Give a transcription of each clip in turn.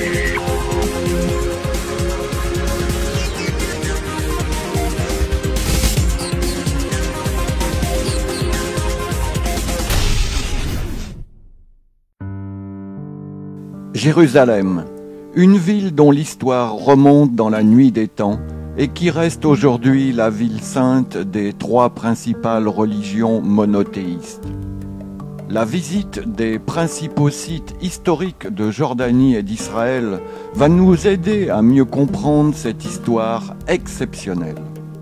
Jérusalem, une ville dont l'histoire remonte dans la nuit des temps et qui reste aujourd'hui la ville sainte des trois principales religions monothéistes. La visite des principaux sites historiques de Jordanie et d'Israël va nous aider à mieux comprendre cette histoire exceptionnelle.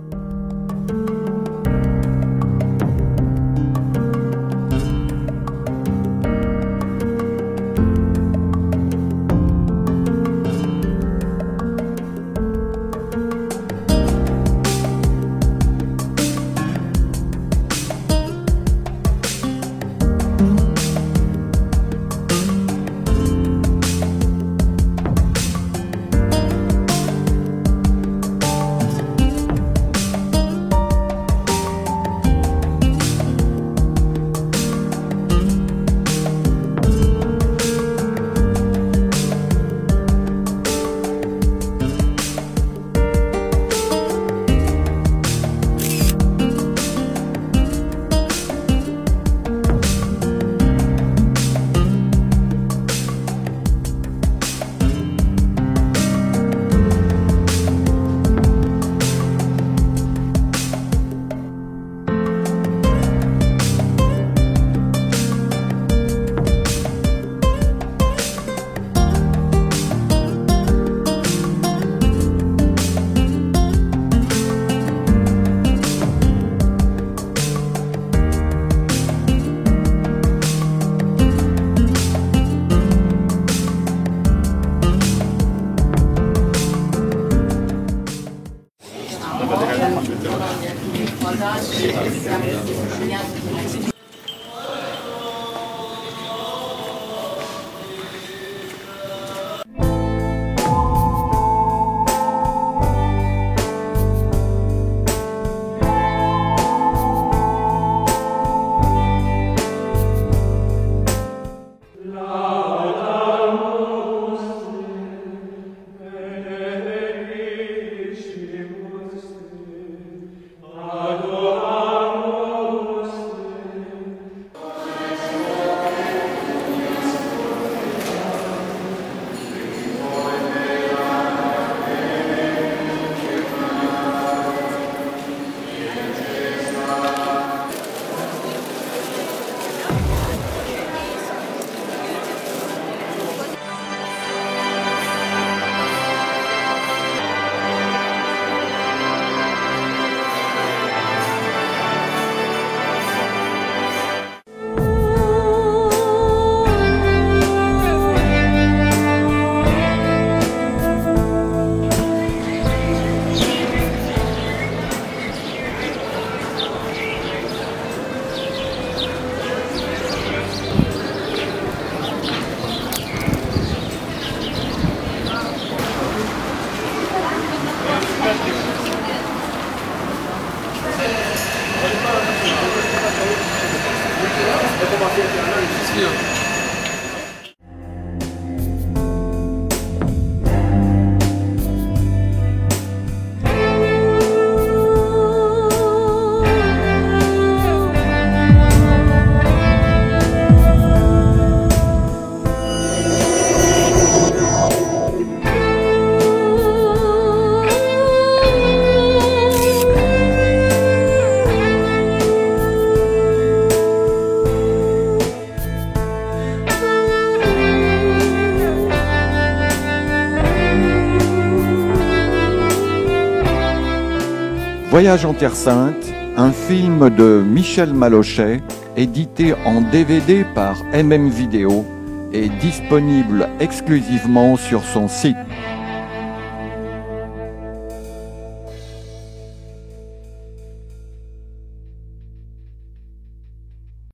Voyage en Terre Sainte, un film de Michel Malochet, édité en DVD par MM Vidéo et disponible exclusivement sur son site.